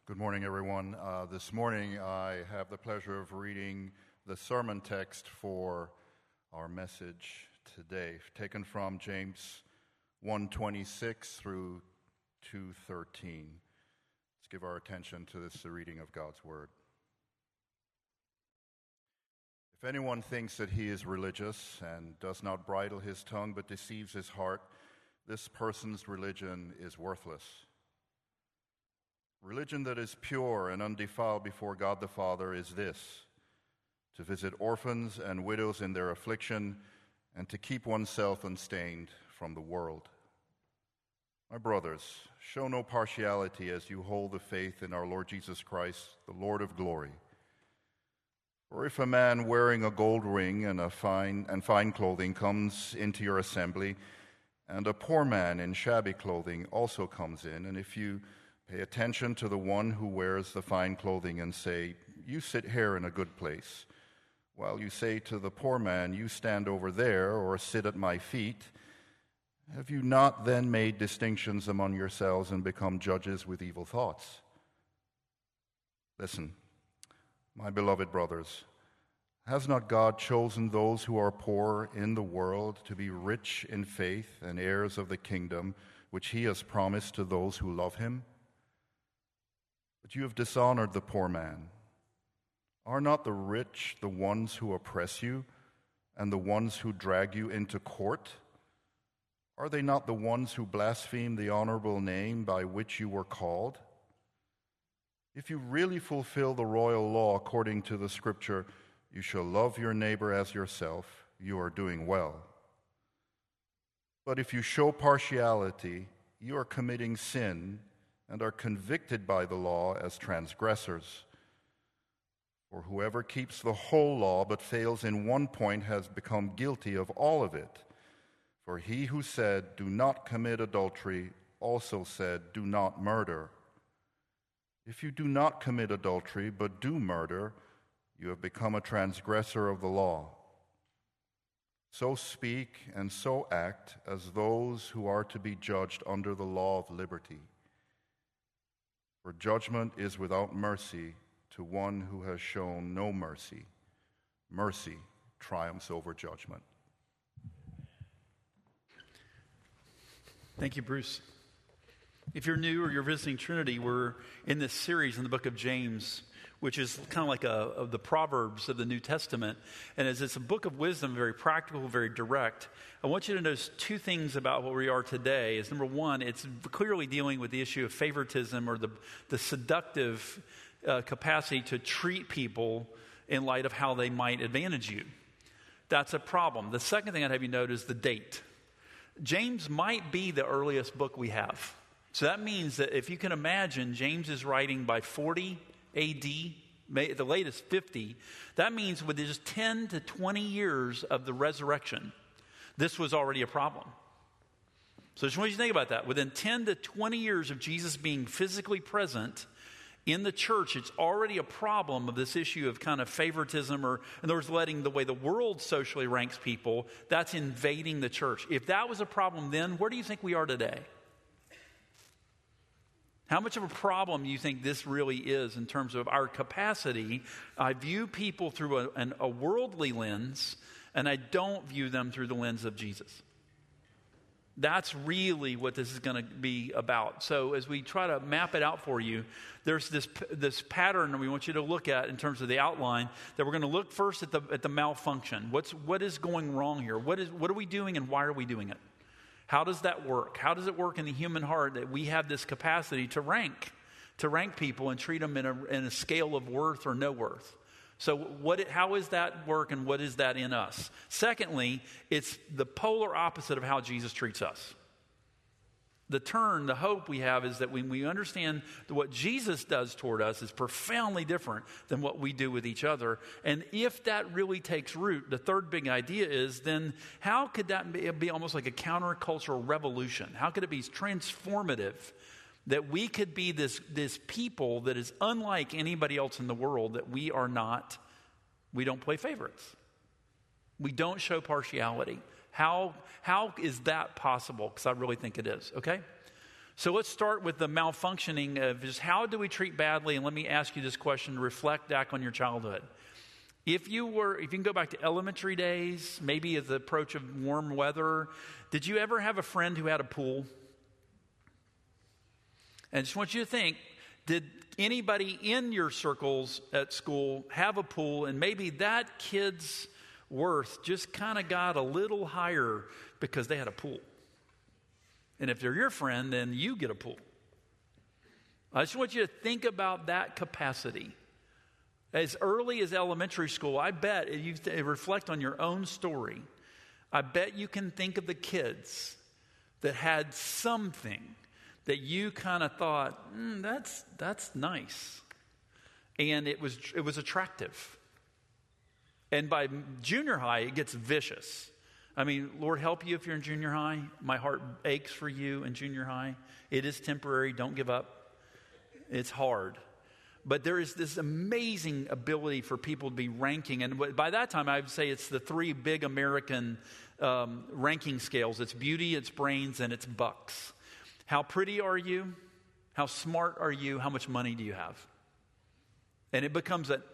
Good morning, everyone. This morning I have the pleasure of reading the sermon text for our message today, taken from James 1:26 through 2:13. Let's give our attention to this, the reading of God's Word. If anyone thinks that he is religious and does not bridle his tongue but deceives his heart, this person's religion is worthless. Religion that is pure and undefiled before God the Father is this: to visit orphans and widows in their affliction and to keep oneself unstained from the world. My brothers, show no partiality as you hold the faith in our Lord Jesus Christ, the Lord of glory. For if a man wearing a gold ring and fine clothing comes into your assembly, and a poor man in shabby clothing also comes in, and if you pay attention to the one who wears the fine clothing and say, "You sit here in a good place," while you say to the poor man, "You stand over there," or "Sit at my feet," have you not then made distinctions among yourselves and become judges with evil thoughts? Listen, my beloved brothers, has not God chosen those who are poor in the world to be rich in faith and heirs of the kingdom which he has promised to those who love him? But you have dishonored the poor man. Are not the rich the ones who oppress you and the ones who drag you into court? Are they not the ones who blaspheme the honorable name by which you were called? If you really fulfill the royal law according to the scripture, "You shall love your neighbor as yourself," you are doing well. But if you show partiality, you are committing sin and are convicted by the law as transgressors. For whoever keeps the whole law but fails in one point has become guilty of all of it. For he who said, "Do not commit adultery," also said, "Do not murder." If you do not commit adultery but do murder, you have become a transgressor of the law. So speak and so act as those who are to be judged under the law of liberty. For judgment is without mercy to one who has shown no mercy. Mercy triumphs over judgment. Thank you, Bruce. If you're new or you're visiting Trinity, we're in this series in the book of James, which is kind of like the Proverbs of the New Testament. And as it's a book of wisdom, very practical, very direct, I want you to notice two things about where we are today. Is number one, it's clearly dealing with the issue of favoritism, or the seductive capacity to treat people in light of how they might advantage you. That's a problem. The second thing I'd have you note is the date. James might be the earliest book we have. So that means that if you can imagine, James is writing by 40 AD, the latest 50. That means within just 10 to 20 years of the resurrection, this was already a problem. So I just want you to think about that. Within 10 to 20 years of Jesus being physically present in the church, it's already a problem of this issue of kind of favoritism, or in other words, letting the way the world socially ranks people, that's invading the church. If that was a problem then, where do you think we are today? How much of a problem do you think this really is in terms of our capacity? I view people through a worldly lens, and I don't view them through the lens of Jesus. That's really what this is going to be about. So as we try to map it out for you, there's this pattern we want you to look at in terms of the outline, that we're going to look first at the malfunction. What is going wrong here? What are we doing, and why are we doing it? How does that work? How does it work in the human heart that we have this capacity to rank people and treat them in a scale of worth or no worth? So how is that work, and what is that in us? Secondly, it's the polar opposite of how Jesus treats us. The hope we have is that when we understand that what Jesus does toward us is profoundly different than what we do with each other. And if that really takes root, the third big idea is, then how could that be almost like a countercultural revolution? How could it be transformative that we could be this people that is unlike anybody else in the world, that we don't play favorites. We don't show partiality. How is that possible? Because I really think it is, okay? So let's start with the malfunctioning of just how do we treat badly? And let me ask you this question, reflect back on your childhood. If you can go back to elementary days, maybe at the approach of warm weather, did you ever have a friend who had a pool? And I just want you to think, did anybody in your circles at school have a pool, and maybe that kid's worth just kind of got a little higher because they had a pool? And if they're your friend, then you get a pool. I just want you to think about that capacity. As early as elementary school, I bet, if you reflect on your own story, I bet you can think of the kids that had something that you kind of thought, that's nice. And it was attractive. And by junior high, it gets vicious. I mean, Lord help you if you're in junior high. My heart aches for you in junior high. It is temporary. Don't give up. It's hard. But there is this amazing ability for people to be ranking. And by that time, I would say it's the three big American ranking scales. It's beauty, it's brains, and it's bucks. How pretty are you? How smart are you? How much money do you have? And it becomes a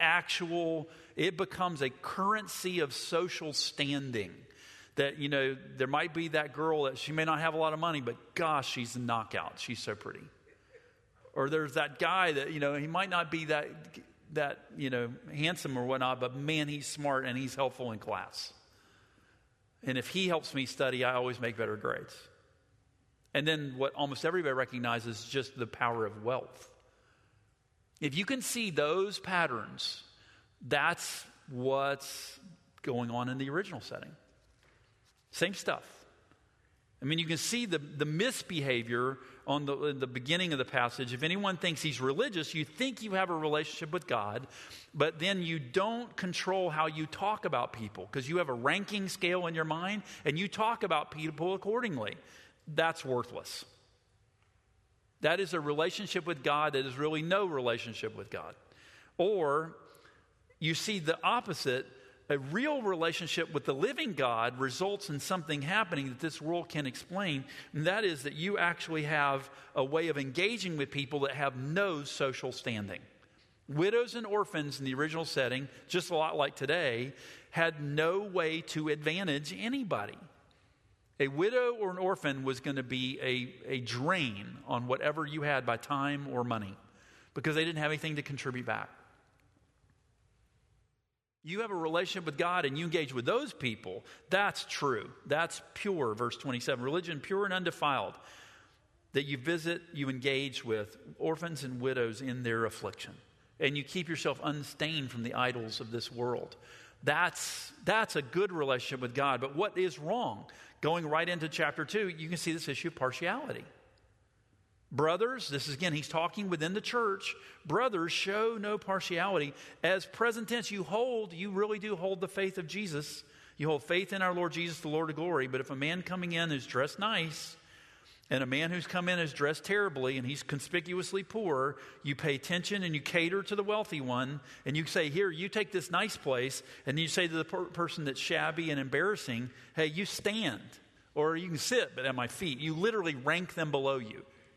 currency of social standing. That, there might be that girl that she may not have a lot of money, but gosh, she's a knockout. She's so pretty. Or there's that guy that, he might not be that handsome or whatnot, but man, he's smart and he's helpful in class. And if he helps me study, I always make better grades. And then what almost everybody recognizes is just the power of wealth. If you can see those patterns, that's what's going on in the original setting. Same stuff. I mean, you can see the misbehavior on the beginning of the passage. If anyone thinks he's religious, you think you have a relationship with God, but then you don't control how you talk about people because you have a ranking scale in your mind and you talk about people accordingly. That's worthless. That is a relationship with God that is really no relationship with God. Or you see the opposite. A real relationship with the living God results in something happening that this world can't explain, and that is that you actually have a way of engaging with people that have no social standing. Widows and orphans in the original setting, just a lot like today, had no way to advantage anybody. A widow or an orphan was going to be a drain on whatever you had by time or money because they didn't have anything to contribute back. You have a relationship with God and you engage with those people, that's true. That's pure, verse 27. Religion pure and undefiled, that you visit, you engage with orphans and widows in their affliction. And you keep yourself unstained from the idols of this world. That's a good relationship with God. But what is wrong? Going right into chapter 2, you can see this issue of partiality. Brothers, this is again, he's talking within the church. Brothers, show no partiality. As present tense, you really do hold the faith of Jesus. You hold faith in our Lord Jesus, the Lord of glory. But if a man coming in is dressed nice, and a man who's come in is dressed terribly, and he's conspicuously poor, you pay attention and you cater to the wealthy one, and you say, here, you take this nice place, and you say to the person that's shabby and embarrassing, hey, you stand, or you can sit, but at my feet. You literally rank them below you.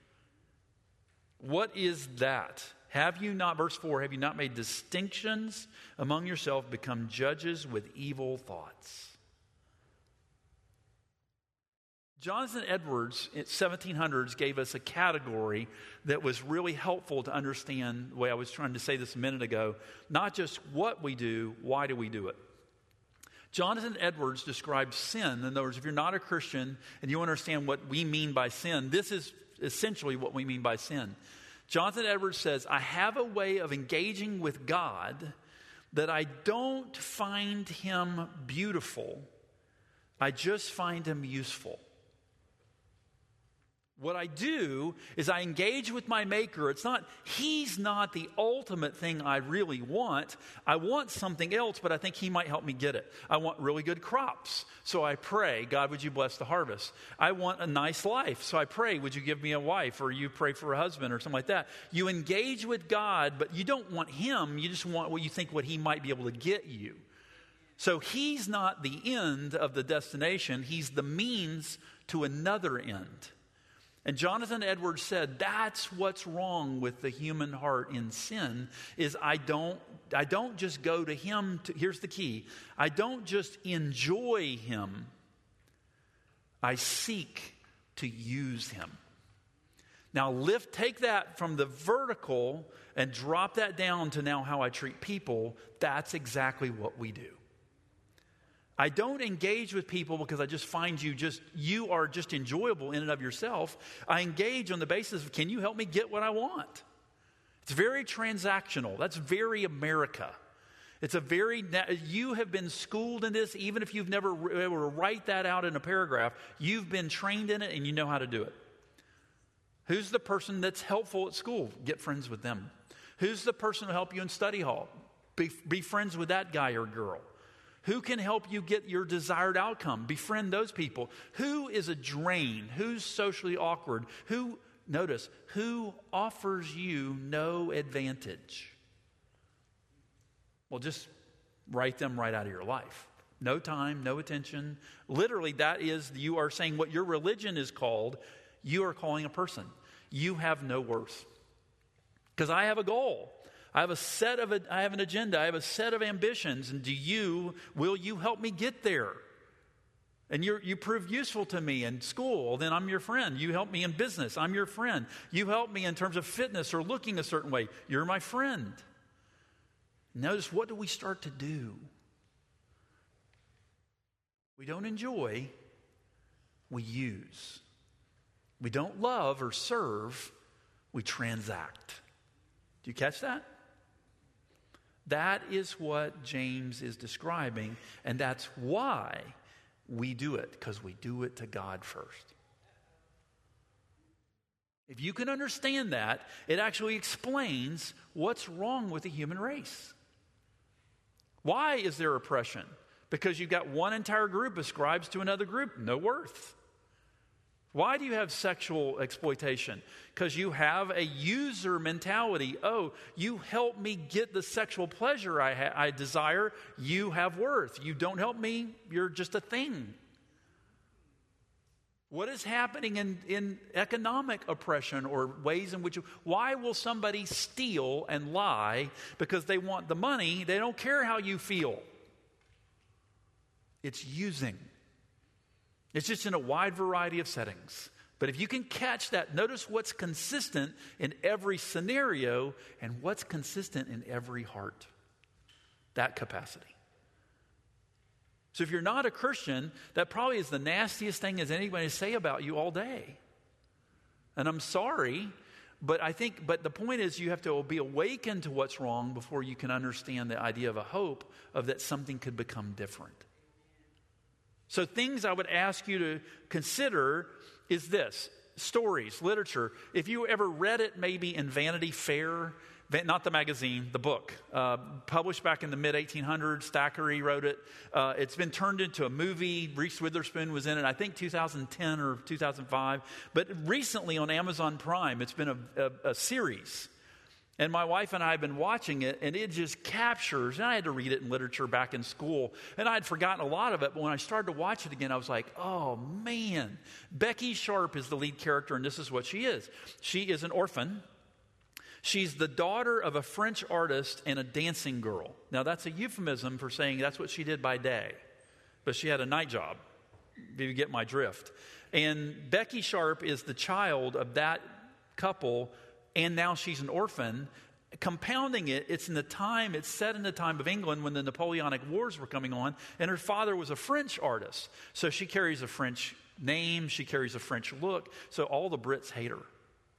What is that? Have you not, verse 4, have you not made distinctions among yourself, become judges with evil thoughts? Jonathan Edwards in 1700s gave us a category that was really helpful to understand the way I was trying to say this a minute ago. Not just what we do, why do we do it? Jonathan Edwards describes sin. In other words, if you're not a Christian and you understand what we mean by sin, this is essentially what we mean by sin. Jonathan Edwards says, I have a way of engaging with God that I don't find him beautiful. I just find him useful. What I do is I engage with my Maker. He's not the ultimate thing I really want. I want something else, but I think he might help me get it. I want really good crops. So I pray, God, would you bless the harvest? I want a nice life. So I pray, would you give me a wife? Or you pray for a husband or something like that. You engage with God, but you don't want him. You just want what you think what he might be able to get you. So he's not the end of the destination. He's the means to another end. And Jonathan Edwards said, that's what's wrong with the human heart in sin, is I don't just go to him. Here's the key. I don't just enjoy him. I seek to use him. Now take that from the vertical and drop that down to now how I treat people. That's exactly what we do. I don't engage with people because I just find you are just enjoyable in and of yourself. I engage on the basis of, can you help me get what I want? It's very transactional. That's very America. You have been schooled in this, even if you've never been able to write that out in a paragraph. You've been trained in it and you know how to do it. Who's the person that's helpful at school? Get friends with them. Who's the person who help you in study hall? Be friends with that guy or girl. Who can help you get your desired outcome? Befriend those people. Who is a drain? Who's socially awkward? Who offers you no advantage? Well, just write them right out of your life. No time, no attention. Literally, that is, you are saying what your religion is called, you are calling a person. You have no worth. Because I have a goal. I have an agenda. I have a set of ambitions. And will you help me get there? And you prove useful to me in school, then I'm your friend. You help me in business, I'm your friend. You help me in terms of fitness or looking a certain way, you're my friend. Notice, what do we start to do? We don't enjoy, we use. We don't love or serve, we transact. Do you catch that? That is what James is describing, and that's why we do it, because we do it to God first. If you can understand that, it actually explains what's wrong with the human race. Why is there oppression? Because you've got one entire group ascribes to another group no worth. Why do you have sexual exploitation? Because you have a user mentality. Oh, you help me get the sexual pleasure I desire, you have worth. You don't help me, you're just a thing. What is happening in economic oppression or ways in which... Why will somebody steal and lie? Because they want the money. They don't care how you feel. It's using. It's just in a wide variety of settings. But if you can catch that, notice what's consistent in every scenario and what's consistent in every heart. That capacity. So if you're not a Christian, that probably is the nastiest thing as anybody say about you all day. And I'm sorry, but the point is you have to be awakened to what's wrong before you can understand the idea of a hope of that something could become different. So things I would ask you to consider is this. Stories, literature. If you ever read it maybe in Vanity Fair, not the magazine, the book, published back in the mid-1800s, Thackeray wrote it. It's been turned into a movie. Reese Witherspoon was in it, I think 2010 or 2005. But recently on Amazon Prime, it's been a series. And my wife and I have been watching it, and it just captures, and I had to read it in literature back in school, and I had forgotten a lot of it, but when I started to watch it again, I was like, oh man. Becky Sharp is the lead character, and this is what she is. She is an orphan. She's the daughter of a French artist and a dancing girl. Now that's a euphemism for saying that's what she did by day, but she had a night job, if you get my drift. And Becky Sharp is the child of that couple, and now she's an orphan. Compounding it, it's set in the time of England when the Napoleonic Wars were coming on, and her father was a French artist. So she carries a French name, she carries a French look, so all the Brits hate her.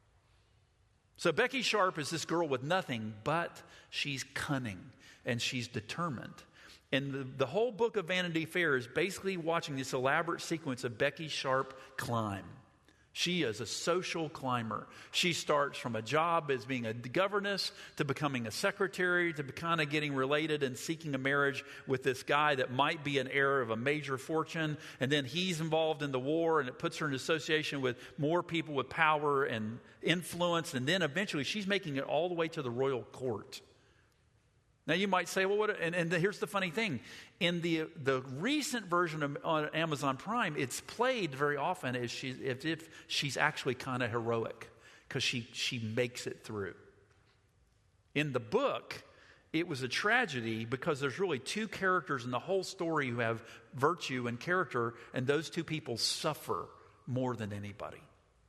So Becky Sharp is this girl with nothing, but she's cunning and she's determined. And the whole book of Vanity Fair is basically watching this elaborate sequence of Becky Sharp climb. She is a social climber. She starts from a job as being a governess to becoming a secretary to kind of getting related and seeking a marriage with this guy that might be an heir of a major fortune. And then he's involved in the war, and it puts her in association with more people with power and influence. And then eventually she's making it all the way to the royal court. Now you might say, well, what? And here's the funny thing. In the recent version of on Amazon Prime, it's played very often as if she's actually kind of heroic because she makes it through. In the book, it was a tragedy because there's really two characters in the whole story who have virtue and character, and those two people suffer more than anybody.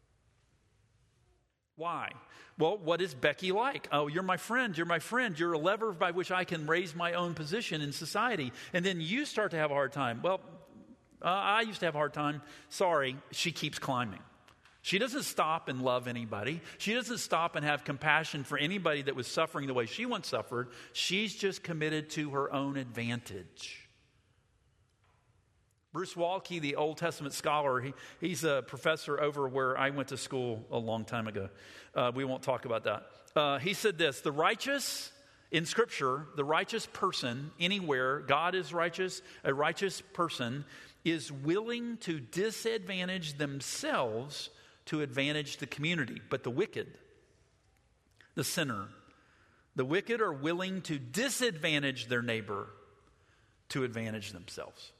Why? Well, what is Becky like? Oh, you're my friend. You're my friend. You're a lever by which I can raise my own position in society. And then you start to have a hard time. Well, I used to have a hard time. Sorry, she keeps climbing. She doesn't stop and love anybody. She doesn't stop and have compassion for anybody that was suffering the way she once suffered. She's just committed to her own advantage. Bruce Waltke, the Old Testament scholar, he's a professor over where I went to school a long time ago. We won't talk about that. He said this: the righteous, in Scripture, the righteous person anywhere, God is righteous, a righteous person is willing to disadvantage themselves to advantage the community. But the wicked, the sinner, the wicked are willing to disadvantage their neighbor to advantage themselves.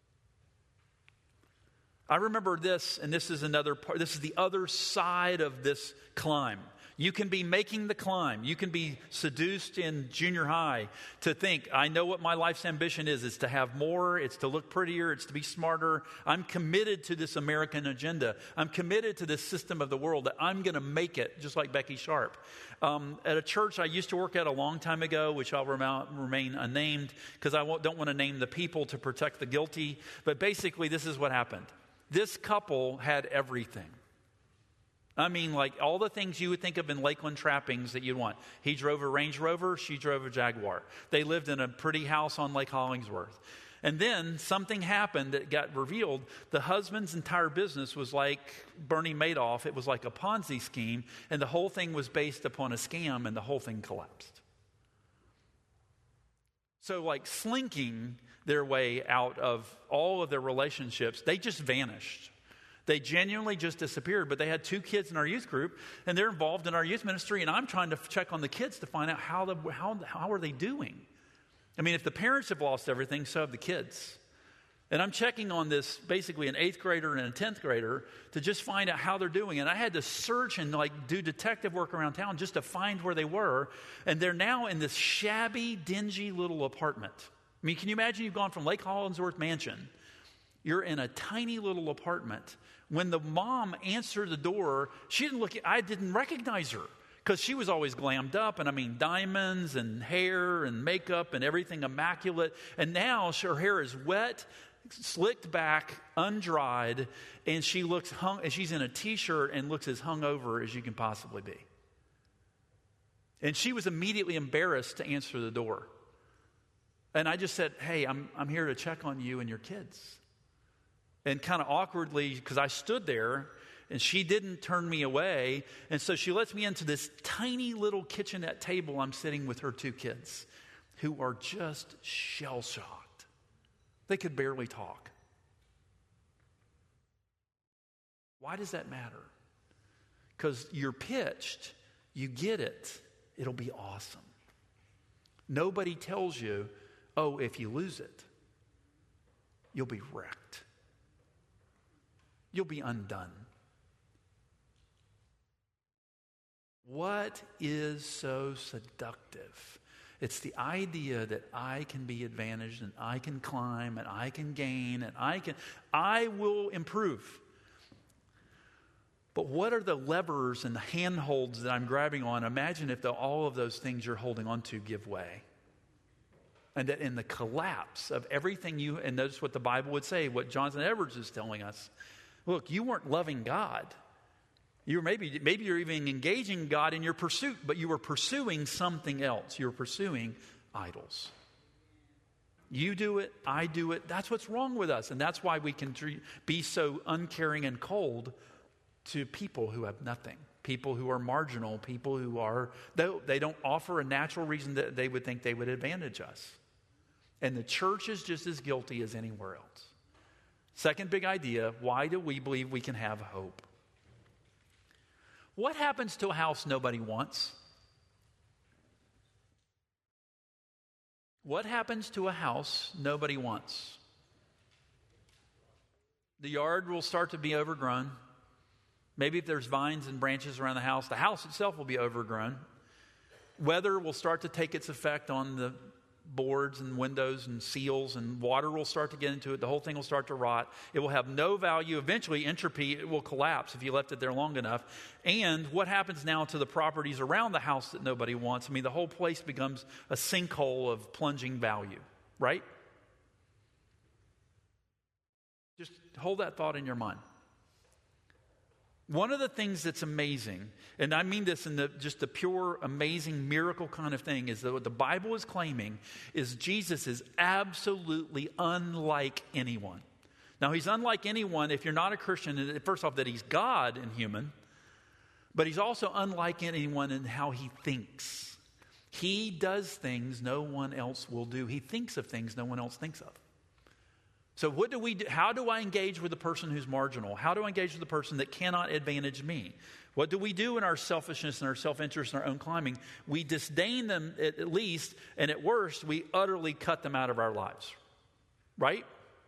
I remember this, and this is another part. This is the other side of this climb. You can be making the climb. You can be seduced in junior high to think, I know what my life's ambition is. It's to have more. It's to look prettier. It's to be smarter. I'm committed to this American agenda. I'm committed to this system of the world that I'm going to make it, just like Becky Sharp. At a church I used to work at a long time ago, which I'll remain unnamed because I don't want to name the people to protect the guilty. But basically, this is what happened. This couple had everything. I mean, like all the things you would think of in Lakeland trappings that you'd want. He drove a Range Rover, she drove a Jaguar. They lived in a pretty house on Lake Hollingsworth. And then something happened that got revealed. The husband's entire business was like Bernie Madoff. It was like a Ponzi scheme, and the whole thing was based upon a scam, and the whole thing collapsed. So like slinking their way out of all of their relationships, they just vanished. They genuinely just disappeared. But they had 2 kids in our youth group, and they're involved in our youth ministry, and I'm trying to check on the kids to find out how are they doing. I mean, if the parents have lost everything, so have the kids. And I'm checking on this, basically an 8th grader and a 10th grader, to just find out how they're doing. And I had to search and do detective work around town just to find where they were. And they're now in this shabby, dingy little apartment. I mean, can you imagine you've gone from Lake Hollingsworth Mansion? You're in a tiny little apartment. When the mom answered the door, I didn't recognize her because she was always glammed up. And I mean, diamonds and hair and makeup and everything immaculate. And now her hair is wet, slicked back, undried, and she looks she's in a t-shirt and looks as hungover as you can possibly be. And she was immediately embarrassed to answer the door. And I just said, hey, I'm here to check on you and your kids. And kind of awkwardly, because I stood there, and she didn't turn me away. And so she lets me into this tiny little kitchenette table. I'm sitting with her 2 kids who are just shell-shocked. They could barely talk. Why does that matter? Because you're pitched, you get it, it'll be awesome. Nobody tells you, oh, if you lose it, you'll be wrecked. You'll be undone. What is so seductive? It's the idea that I can be advantaged and I can climb and I can gain and I will improve. But what are the levers and the handholds that I'm grabbing on? Imagine if all of those things you're holding on to give way. And that in the collapse of everything and notice what the Bible would say, what Jonathan Edwards is telling us. Look, you weren't loving God. You were maybe you're even engaging God in your pursuit, but you were pursuing something else. You were pursuing idols. You do it, I do it. That's what's wrong with us. And that's why we can be so uncaring and cold to people who have nothing. People who are marginal, people who they don't offer a natural reason that they would think they would advantage us. And the church is just as guilty as anywhere else. Second big idea, why do we believe we can have hope? What happens to a house nobody wants? What happens to a house nobody wants? The yard will start to be overgrown. Maybe if there's vines and branches around the house itself will be overgrown. Weather will start to take its effect on the boards and windows and seals, and water will start to get into it. The whole thing will start to rot. It will have no value. Eventually, entropy, it will collapse if you left it there long enough. And what happens now to the properties around the house that nobody wants? I mean, the whole place becomes a sinkhole of plunging value, right? Just hold that thought in your mind. One of the things that's amazing, and I mean this in just the pure, amazing, miracle kind of thing, is that what the Bible is claiming is Jesus is absolutely unlike anyone. Now, he's unlike anyone if you're not a Christian, first off, that he's God and human, but he's also unlike anyone in how he thinks. He does things no one else will do. He thinks of things no one else thinks of. So what do we do? How do I engage with the person who's marginal? How do I engage with the person that cannot advantage me? What do we do in our selfishness and our self-interest and our own climbing? We disdain them at least, and at worst, we utterly cut them out of our lives. Right?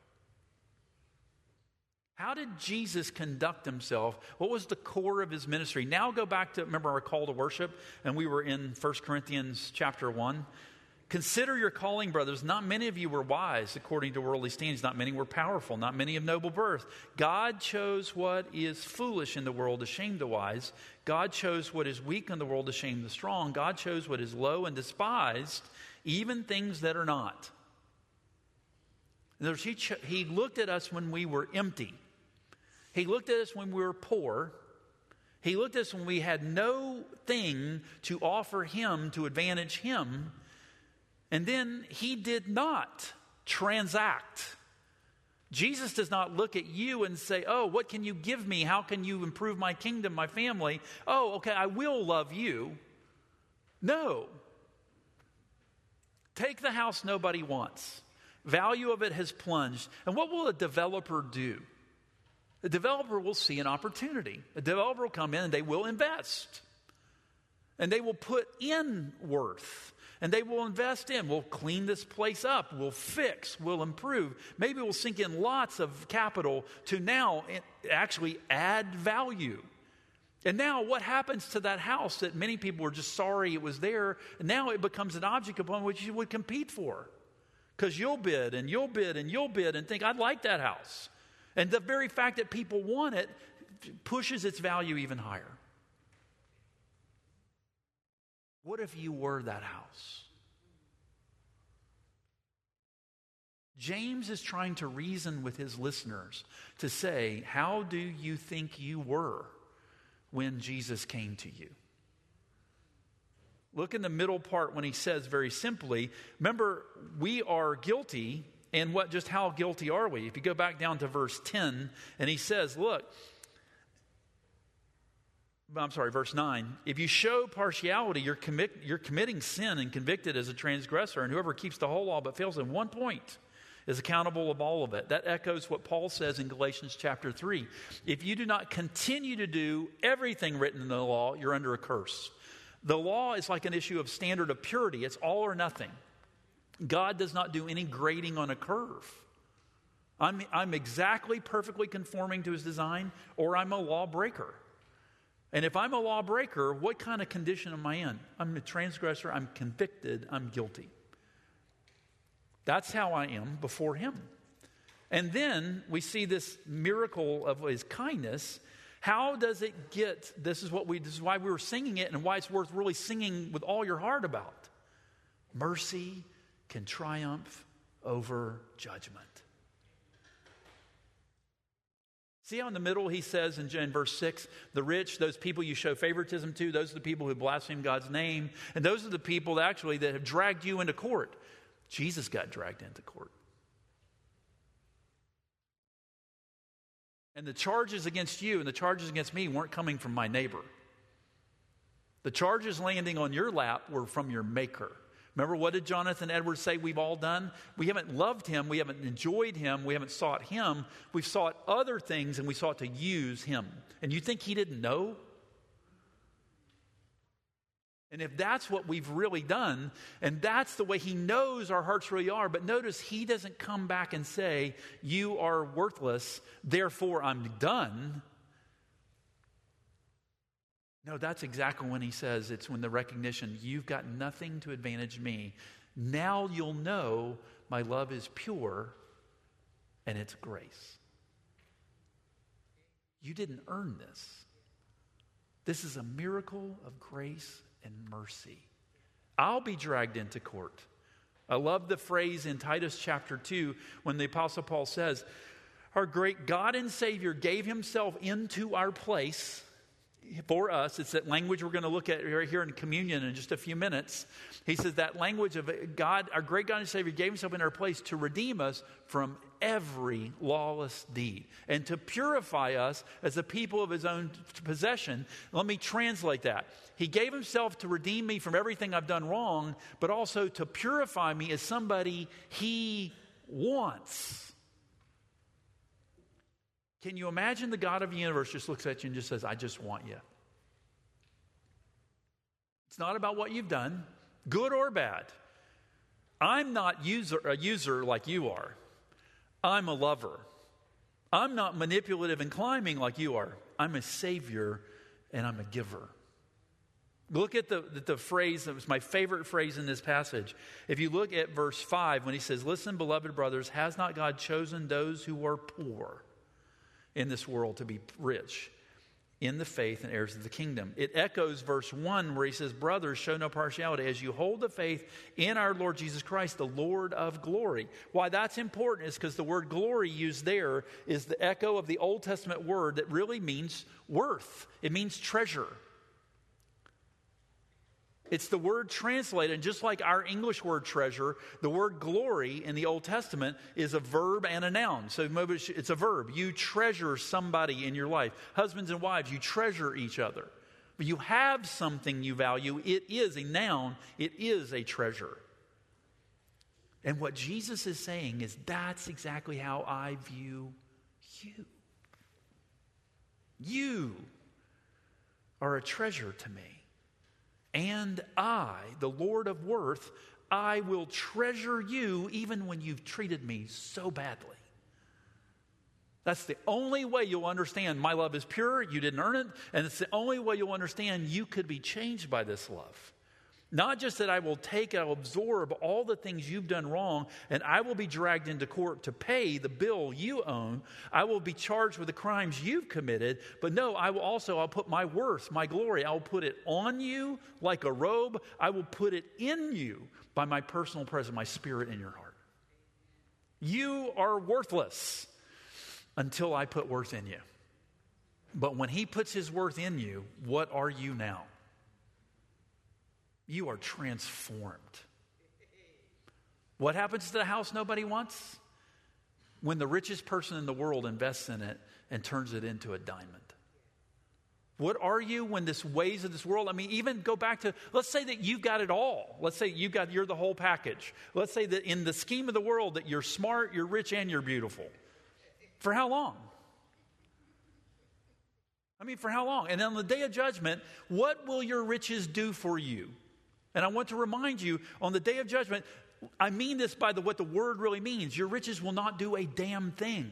How did Jesus conduct himself? What was the core of his ministry? Now go back to, remember our call to worship, and we were in 1 Corinthians chapter 1. Consider your calling, brothers. Not many of you were wise according to worldly standards. Not many were powerful. Not many of noble birth. God chose what is foolish in the world to shame the wise. God chose what is weak in the world to shame the strong. God chose what is low and despised, even things that are not. In other words, he looked at us when we were empty. He looked at us when we were poor. He looked at us when we had no thing to offer him to advantage him. And then he did not transact. Jesus does not look at you and say, oh, what can you give me? How can you improve my kingdom, my family? Oh, okay, I will love you. No. Take the house nobody wants. Value of it has plunged. And what will a developer do? The developer will see an opportunity. A developer will come in and they will invest. And they will put in worth. And they will invest in, we'll clean this place up, we'll fix, we'll improve. Maybe we'll sink in lots of capital to now actually add value. And now what happens to that house that many people were just sorry it was there? And now it becomes an object upon which you would compete for. Because you'll bid and you'll bid and you'll bid and think, I'd like that house. And the very fact that people want it pushes its value even higher. What if you were that house? James is trying to reason with his listeners to say, how do you think you were when Jesus came to you? Look in the middle part when he says very simply, remember, we are guilty, and just how guilty are we? If you go back down to verse 10, and he says, verse 9. If you show partiality, you're committing sin and convicted as a transgressor, and whoever keeps the whole law but fails in one point is accountable of all of it. That echoes what Paul says in Galatians chapter 3. If you do not continue to do everything written in the law, you're under a curse. The law is like an issue of standard of purity. It's all or nothing. God does not do any grading on a curve. I'm exactly perfectly conforming to his design, or I'm a lawbreaker. And if I'm a lawbreaker, what kind of condition am I in? I'm a transgressor, I'm convicted, I'm guilty. That's how I am before him. And then we see this miracle of his kindness. How does it get, this is why we were singing it and why it's worth really singing with all your heart about. Mercy can triumph over judgment. See how in the middle he says in verse 6, the rich, those people you show favoritism to, those are the people who blaspheme God's name, and those are the people that have dragged you into court. Jesus got dragged into court. And the charges against you and the charges against me weren't coming from my neighbor. The charges landing on your lap were from your maker. Remember, what did Jonathan Edwards say we've all done? We haven't loved him. We haven't enjoyed him. We haven't sought him. We've sought other things, and we sought to use him. And you think he didn't know? And if that's what we've really done, and that's the way he knows our hearts really are, but notice he doesn't come back and say, you are worthless, therefore I'm done. No, that's exactly when he says, it's when the recognition, you've got nothing to advantage me. Now you'll know my love is pure and it's grace. You didn't earn this. This is a miracle of grace and mercy. I'll be dragged into court. I love the phrase in Titus chapter 2 when the Apostle Paul says, our great God and Savior gave himself into our place for us. It's that language we're going to look at right here in communion in just a few minutes. He says that language of God, our great God and Savior gave himself in our place to redeem us from every lawless deed and to purify us as a people of his own possession. Let me translate that. He gave himself to redeem me from everything I've done wrong, but also to purify me as somebody he wants. Can you imagine the God of the universe just looks at you and just says, I just want you? It's not about what you've done, good or bad. I'm not a user like you are. I'm a lover. I'm not manipulative and climbing like you are. I'm a savior and I'm a giver. Look at the phrase that was my favorite phrase in this passage. If you look at verse 5, when he says, listen, beloved brothers, has not God chosen those who are poor in this world to be rich in the faith and heirs of the kingdom? It echoes verse 1 where he says, brothers, show no partiality as you hold the faith in our Lord Jesus Christ, the Lord of glory. Why that's important is because the word glory used there is the echo of the Old Testament word that really means worth. It means treasure. It's the word translated, and just like our English word treasure, the word glory in the Old Testament is a verb and a noun. So it's a verb. You treasure somebody in your life. Husbands and wives, you treasure each other. But you have something you value. It is a noun. It is a treasure. And what Jesus is saying is that's exactly how I view you. You are a treasure to me. And I, the Lord of worth, I will treasure you even when you've treated me so badly. That's the only way you'll understand my love is pure, you didn't earn it, and it's the only way you'll understand you could be changed by this love. Not just that I'll absorb all the things you've done wrong, and I will be dragged into court to pay the bill you own. I will be charged with the crimes you've committed. But no, I'll put my worth, my glory, I'll put it on you like a robe. I will put it in you by my personal presence, my spirit in your heart. You are worthless until I put worth in you. But when he puts his worth in you, what are you now? You are transformed. What happens to the house nobody wants? When the richest person in the world invests in it and turns it into a diamond. What are you when this ways of this world? I mean, even go back to, let's say that you've got it all. Let's say you're the whole package. Let's say that in the scheme of the world that you're smart, you're rich, and you're beautiful. For how long? I mean, for how long? And on the day of judgment, what will your riches do for you? And I want to remind you, on the day of judgment, I mean this by what the word really means. Your riches will not do a damn thing.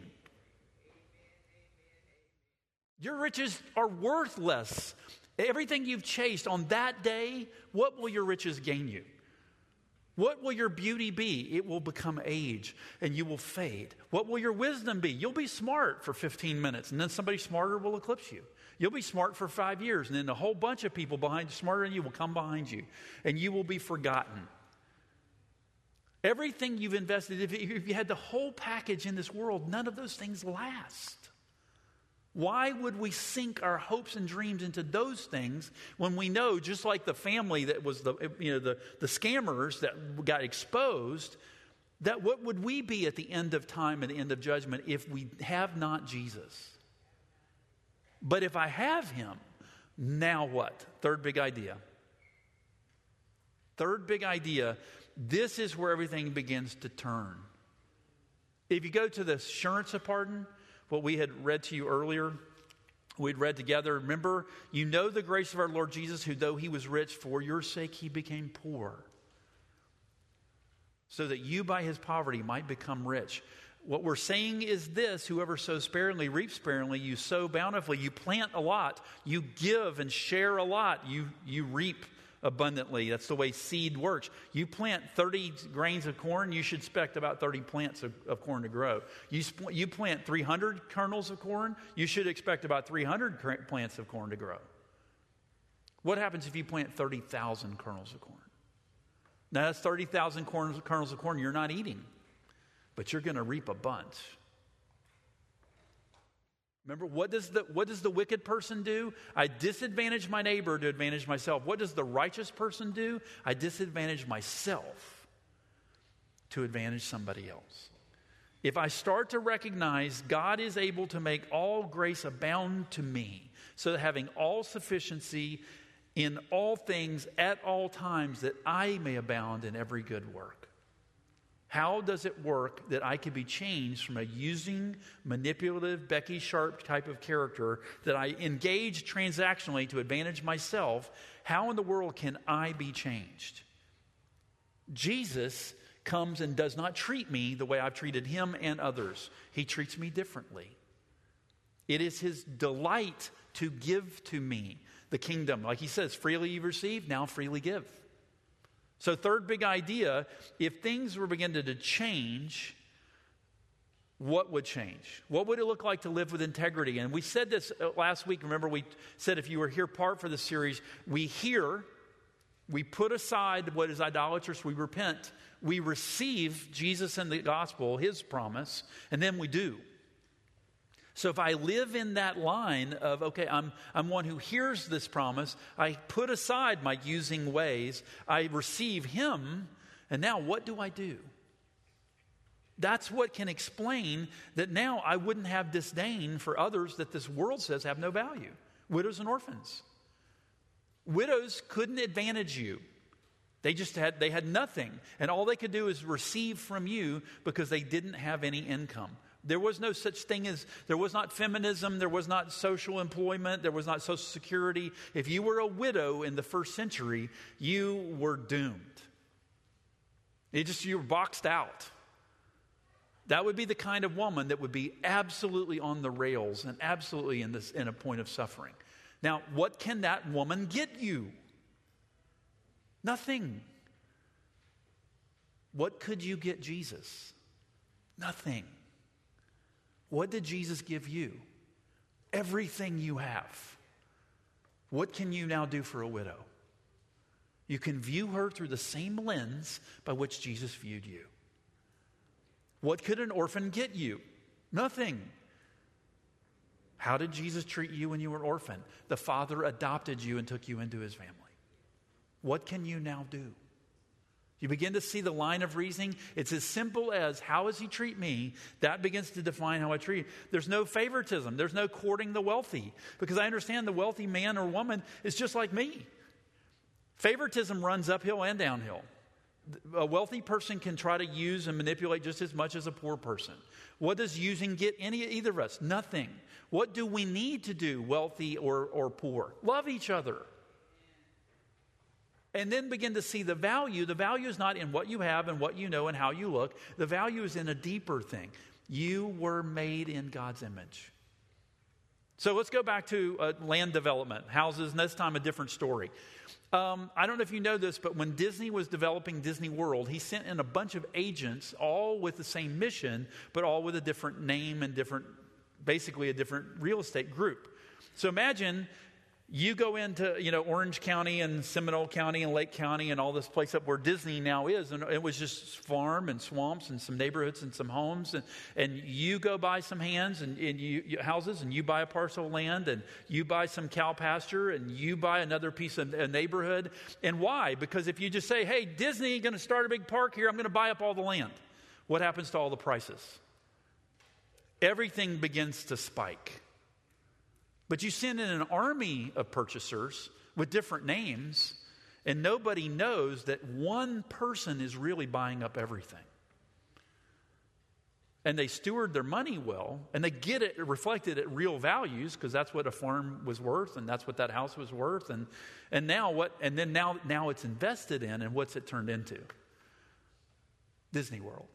Your riches are worthless. Everything you've chased on that day, what will your riches gain you? What will your beauty be? It will become age and you will fade. What will your wisdom be? You'll be smart for 15 minutes and then somebody smarter will eclipse you. You'll be smart for 5 years and then a whole bunch of people smarter than you will come behind you and you will be forgotten. Everything you've invested, if you had the whole package in this world, none of those things last. Why would we sink our hopes and dreams into those things when we know, just like the family that was the scammers that got exposed, that what would we be at the end of time and the end of judgment if we have not Jesus? But if I have him, now what? Third big idea. Third big idea, this is where everything begins to turn. If you go to the assurance of pardon, what we had read to you earlier, we'd read together, remember, you know the grace of our Lord Jesus, who though he was rich, for your sake he became poor, so that you by his poverty might become rich. What we're saying is this: whoever sows sparingly reaps sparingly. You sow bountifully. You plant a lot. You give and share a lot. You reap abundantly. That's the way seed works. You plant 30 grains of corn, you should expect about 30 plants of corn to grow. You plant 300 kernels of corn, you should expect about 300 plants of corn to grow. What happens if you plant 30,000 kernels of corn? Now that's 30,000 kernels of corn you're not eating, but you're going to reap a bunch. Remember, what does the wicked person do? I disadvantage my neighbor to advantage myself. What does the righteous person do? I disadvantage myself to advantage somebody else. If I start to recognize God is able to make all grace abound to me, so that having all sufficiency in all things at all times, that I may abound in every good work. How does it work that I can be changed from a using, manipulative, Becky Sharp type of character that I engage transactionally to advantage myself? How in the world can I be changed? Jesus comes and does not treat me the way I've treated him and others. He treats me differently. It is his delight to give to me the kingdom. Like he says, freely you receive, now freely give. So third big idea, if things were beginning to change, what would change? What would it look like to live with integrity? And we said this last week. Remember, we said if you were here part for the series, we hear, we put aside what is idolatrous, we repent, we receive Jesus and the gospel, his promise, and then we do. So if I live in that line of, okay, I'm one who hears this promise, I put aside my using ways, I receive him, and now what do I do? That's what can explain that now I wouldn't have disdain for others that this world says have no value. Widows and orphans. Widows couldn't advantage you. They had nothing, and all they could do is receive from you because they didn't have any income. There was no such thing as, there was not feminism, there was not social employment, there was not Social Security. If you were a widow in the first century, you were doomed. You were boxed out. That would be the kind of woman that would be absolutely on the rails and absolutely in a point of suffering. Now, what can that woman get you? Nothing. What could you get Jesus? Nothing. What did Jesus give you? Everything you have. What can you now do for a widow? You can view her through the same lens by which Jesus viewed you. What could an orphan get you? Nothing. How did Jesus treat you when you were an orphan? The Father adopted you and took you into his family. What can you now do? You begin to see the line of reasoning. It's as simple as, how does he treat me? That begins to define how I treat. There's no favoritism. There's no courting the wealthy. Because I understand the wealthy man or woman is just like me. Favoritism runs uphill and downhill. A wealthy person can try to use and manipulate just as much as a poor person. What does using get either of us? Nothing. What do we need to do, wealthy or poor? Love each other. And then begin to see the value. The value is not in what you have and what you know and how you look. The value is in a deeper thing. You were made in God's image. So let's go back to land development, houses, and this time a different story. I don't know if you know this, but when Disney was developing Disney World, he sent in a bunch of agents, all with the same mission, but all with a different name and basically a different real estate group. So imagine you go into, Orange County and Seminole County and Lake County and all this place up where Disney now is. And it was just farm and swamps and some neighborhoods and some homes. And you go buy some houses and you buy a parcel of land and you buy some cow pasture and you buy another piece of a neighborhood. And why? Because if you just say, hey, Disney going to start a big park here, I'm going to buy up all the land. What happens to all the prices? Everything begins to spike. But you send in an army of purchasers with different names, and nobody knows that one person is really buying up everything. and they steward their money well, and they get it reflected at real values, because that's what a farm was worth, and that's what that house was worth, and now what? And then now it's invested in, and what's it turned into? Disney World.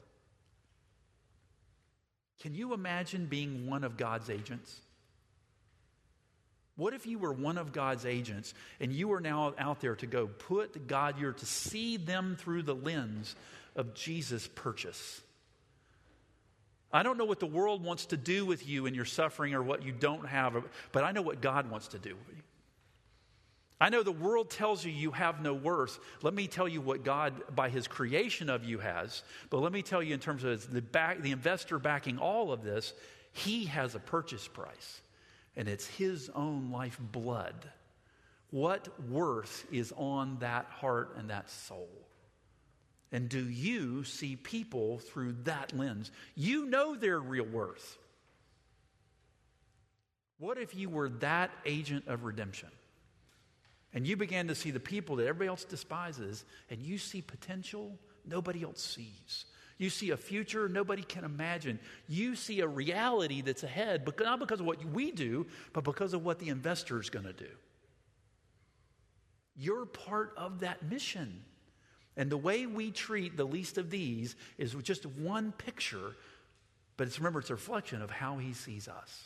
Can you imagine being one of God's agents? What if you were one of God's agents and you are now out there to go put God, you're to see them through the lens of Jesus' purchase? I don't know what the world wants to do with you in your suffering or what you don't have, but I know what God wants to do with you. I know the world tells you you have no worth. Let me tell you what God, by His creation of you, has. But let me tell you, in terms of the investor backing all of this, He has a purchase price. And it's His own life blood. What worth is on that heart and that soul? And do you see people through that lens? You know their real worth. What if you were that agent of redemption? And you began to see the people that everybody else despises, and you see potential nobody else sees. You see a future nobody can imagine. You see a reality that's ahead, but not because of what we do, but because of what the investor is going to do. You're part of that mission. And the way we treat the least of these is just one picture, but remember, it's a reflection of how He sees us.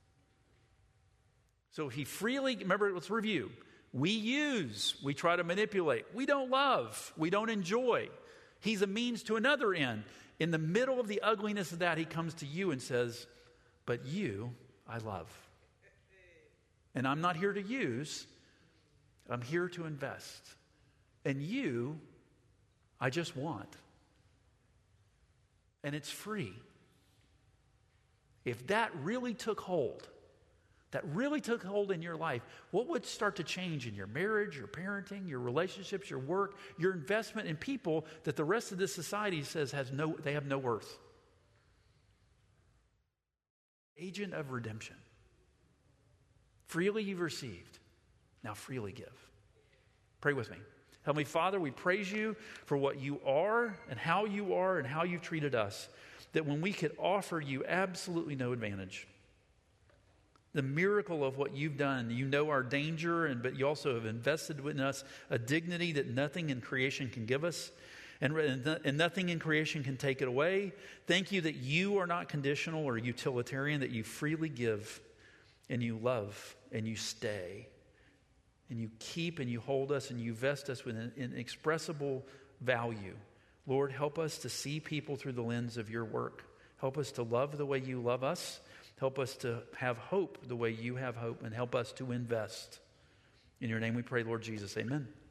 So He freely, remember, let's review. We try to manipulate. We don't love. We don't enjoy. He's a means to another end. In the middle of the ugliness of that, He comes to you and says, but you, I love. And I'm not here to use. I'm here to invest. And you, I just want. And it's free. If that really took hold in your life, what would start to change in your marriage, your parenting, your relationships, your work, your investment in people that the rest of this society says they have no worth? Agent of redemption. Freely you've received, now freely give. Pray with me. Heavenly Father, we praise You for what You are and how You've treated us, that when we could offer You absolutely no advantage, the miracle of what You've done. You know our danger, but You also have invested in us a dignity that nothing in creation can give us, and nothing in creation can take it away. Thank You that You are not conditional or utilitarian, that You freely give, and You love, and You stay, and You keep, and You hold us, and You vest us with an inexpressible value. Lord, help us to see people through the lens of Your work. Help us to love the way You love us. Help us to have hope the way You have hope, and help us to invest. In Your name we pray, Lord Jesus. Amen.